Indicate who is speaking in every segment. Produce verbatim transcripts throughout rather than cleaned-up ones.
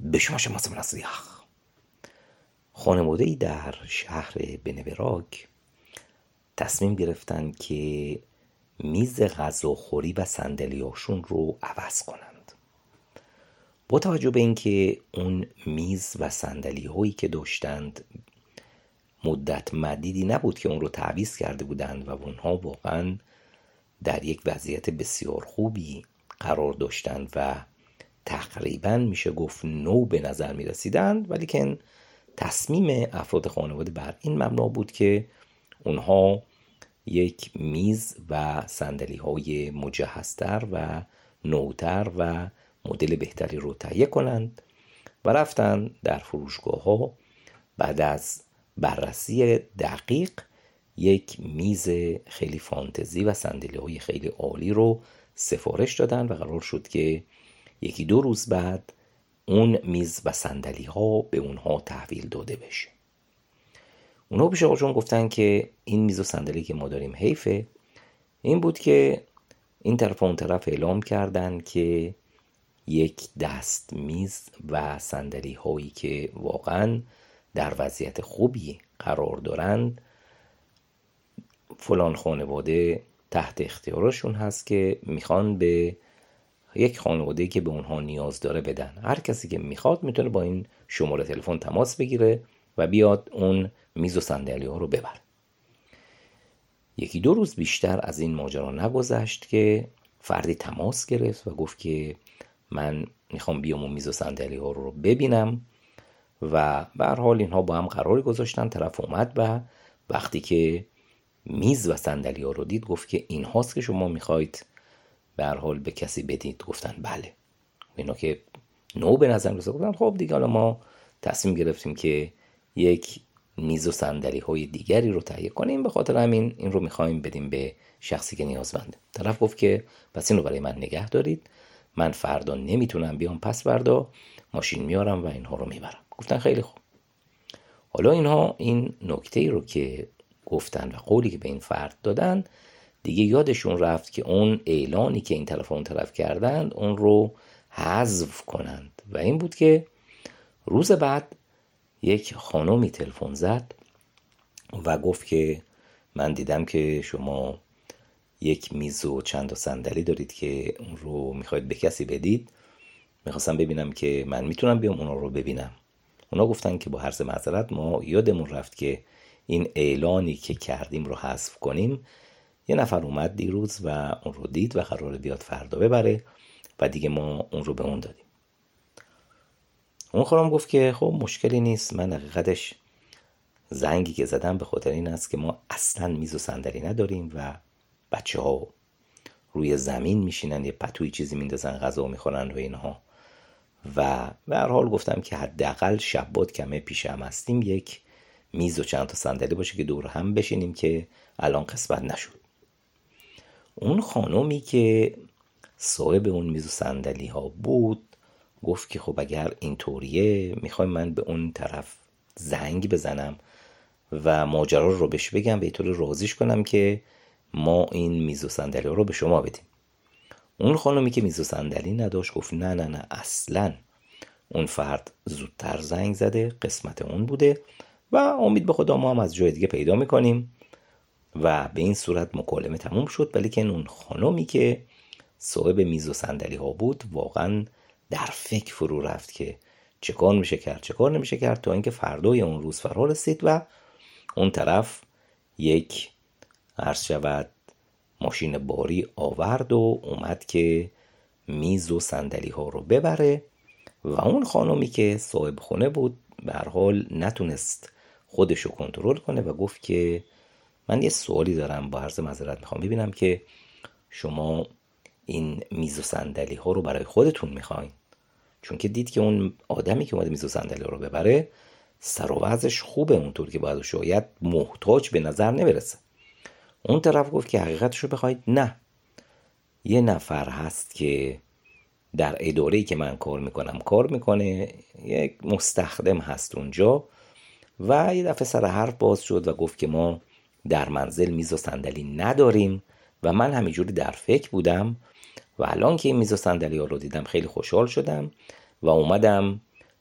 Speaker 1: به شما شماس منصیخ. خانواده‌ای در شهر بنوراک تصمیم گرفتن که میز غذاخوری و صندلیاشون رو عوض کنند. با توجه به اینکه اون میز و صندلی هایی که داشتند مدت مدیدی نبود که اون رو تعویض کرده بودند و اونها واقعا در یک وضعیت بسیار خوبی قرار داشتند و تقریبا میشه گفت نو به نظر می رسیدند، ولی که تصمیم افراد خانواده بر این مبنا بود که اونها یک میز و صندلی های مجهزتر و نوتر و مدل بهتری رو تهیه کنند و رفتن در فروشگاه ها. بعد از بررسی دقیق یک میز خیلی فانتزی و صندلی های خیلی عالی رو سفارش دادن و قرار شد که یکی دو روز بعد اون میز و صندلی ها به اونها تحویل داده بشه. اونها پیش آقاشون گفتن که این میز و صندلی که ما داریم حیفه. این بود که این طرف و اون طرف اعلام کردن که یک دست میز و صندلی هایی که واقعا در وضعیت خوبی قرار دارند فلان خانواده تحت اختیارشون هست که میخوان به یک خانواده که به اونها نیاز داره بدن. هر کسی که میخواد میتونه با این شماره تلفن تماس بگیره و بیاد اون میز و صندلی ها رو ببره. یکی دو روز بیشتر از این ماجرا نگذشت که فردی تماس گرفت و گفت که من میخوام بیام اون میز و صندلی ها رو ببینم و به هر حال اینها با هم قراری گذاشتن. طرف اومد و وقتی که میز و صندلی ها رو دید گفت که این هاست که شما میخواید به هر حال به کسی بدید؟ گفتن بله. اینا که نو به نظر رسید گفتن خب دیگه حالا ما تصمیم گرفتیم که یک میز و صندلی های دیگری رو تهیه کنیم، به خاطر همین این رو میخوایم بدیم به شخصی که نیازمنده. طرف گفت که پس این رو برای من نگه دارید، من فردا نمیتونم بیام، پس فردا ماشین میارم و اینها رو میبرم. گفتن خیلی خوب. حالا اینها این نکته ای رو که گفتن و قولی که به این فرد دادن دیگه یادشون رفت که اون اعلانی که این طرف و اون طرف کردند اون رو حذف کنند و این بود که روز بعد یک خانومی تلفن زد و گفت که من دیدم که شما یک میز و چند تا صندلی دارید که اون رو میخواید به کسی بدید، میخواستم ببینم که من میتونم بیام اونا رو ببینم. اونا گفتن که با عرض معذرت ما یادمون رفت که این اعلانی که کردیم رو حذف کنیم. یه نفر اومد دیروز و اون رو دید و قراره بیاد فردا ببره و دیگه ما اون رو به اون دادیم. اون خانم گفت که خب مشکلی نیست، من حقیقتش زنگی که زدم به خاطر این است که ما اصلا میز و صندلی نداریم و بچه ها روی زمین میشینن، یه پتوی چیزی میندازن غذا میخورن و اینها، و به هر حال گفتم که حداقل شبات کمه پیش هم هستیم یک میز و چند تا صندلی باشه که دور هم بشینیم که الان قسمت نشد. اون خانومی که صاحب اون میز و صندلی ها بود گفت که خب اگر اینطوریه میخوایم من به اون طرف زنگ بزنم و ماجرا رو بهش بگم به طور راضیش کنم که ما این میز و صندلی رو به شما بدیم. اون خانومی که میز و صندلی نداشت گفت نه نه نه اصلا، اون فرد زودتر زنگ زده، قسمت اون بوده و امید به خدا ما هم از جای دیگه پیدا میکنیم و به این صورت مکالمه تموم شد. ولی که اون خانومی که صاحب میز و صندلی ها بود واقعا در فکر فرو رفت که چه کار میشه کرد چه کار نمیشه کرد، تا اینکه فردای اون روز فرا رسید و اون طرف یک عرض شود ماشین باری آورد و اومد که میز و صندلی ها رو ببره و اون خانومی که صاحب خونه بود به هر حال نتونست خودشو کنترل کنه و گفت که من یه سوالی دارم، با عرض معذرت میخوام ببینم که شما این میز و صندلی ها رو برای خودتون میخواین؟ چون که دید که اون آدمی که اومده میز و صندلی رو ببره سر و وضعش خوبه اونطور که باید، شاید محتاج به نظر نمیرسه. اون طرف گفت که حقیقتش رو بخواید نه، یه نفر هست که در اداره‌ای که من کار میکنم کار میکنه، یک مستخدم هست اونجا و یه دفعه سر حرف باز شد و گفت که ما در منزل میز و صندلی نداریم و من همینجوری در فکر بودم و الان که این میز و صندلی ها رو دیدم خیلی خوشحال شدم و اومدم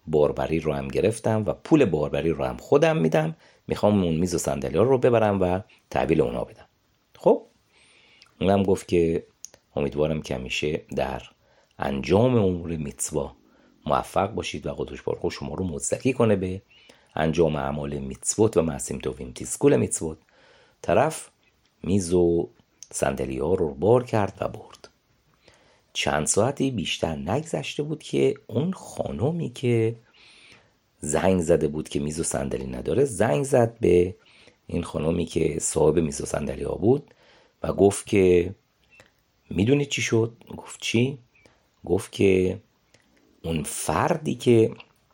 Speaker 1: باربری رو هم گرفتم و پول باربری رو هم خودم میدم، میخوام اون میز و صندلی ها رو ببرم و تحویل اونا بدم. خب اونم گفت که امیدوارم که همیشه در انجام امور میتوا موفق باشید و قدوش بارخو شما رو مزدکی کنه به انجام اعمال میتوت و معصیم توفیم تیسکول میتوت. طرف میز و صندلی ها رو بار کرد و برد. چند ساعتی بیشتر نگذشته بود که اون خانومی که زنگ زده بود که میز و صندلی نداره زنگ زد به این خانومی که صاحب میز و صندلی ها بود و گفت که میدونی چی شد؟ گفت چی؟ گفت که اون فردی که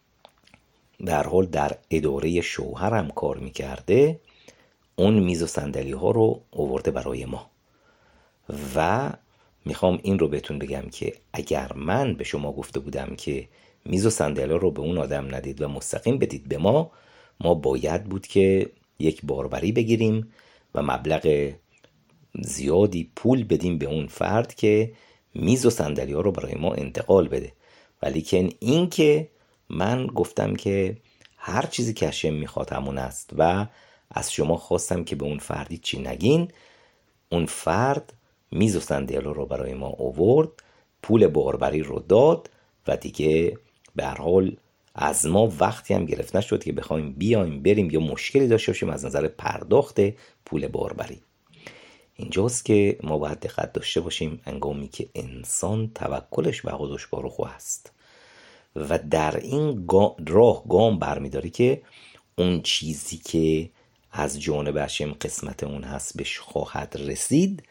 Speaker 1: در حال در اداره شوهرم کار میکرده اون میز و صندلی ها رو آورده برای ما و میخوام این رو بهتون بگم که اگر من به شما گفته بودم که میز و صندلی رو به اون آدم ندید و مستقیم بدید به ما، ما باید بود که یک باربری بگیریم و مبلغ زیادی پول بدیم به اون فرد که میز و صندلی ها رو برای ما انتقال بده. ولی که این که من گفتم که هر چیزی که هشم میخواد همون است و از شما خواستم که به اون فردی چی نگین. اون فرد میز و صندلی رو برای ما آورد، پول باربری رو داد و دیگه به هر حال از ما وقتی هم گرفت نشد که بخوایم بیایم بریم یا مشکلی داشته باشیم از نظر پرداخت پول باربری. اینجاست که ما باید دقت داشته باشیم انگامی که انسان توکلش به قدوش بارخو است و در این گا... راه گام برمیداری که اون چیزی که از جانب هشم قسمت اون هست بهش خواهد رسید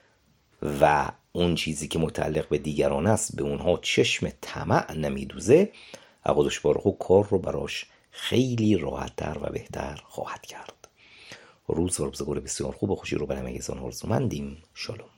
Speaker 1: و اون چیزی که متعلق به دیگران است به اونها چشم طمع نمیدوزه، قدوش بارخو کار رو براش خیلی راحت‌تر و بهتر خواهد کرد. روز و روزگار بسیار خوب و خوشی رو برای همگیتان آرزومندیم. شالوم.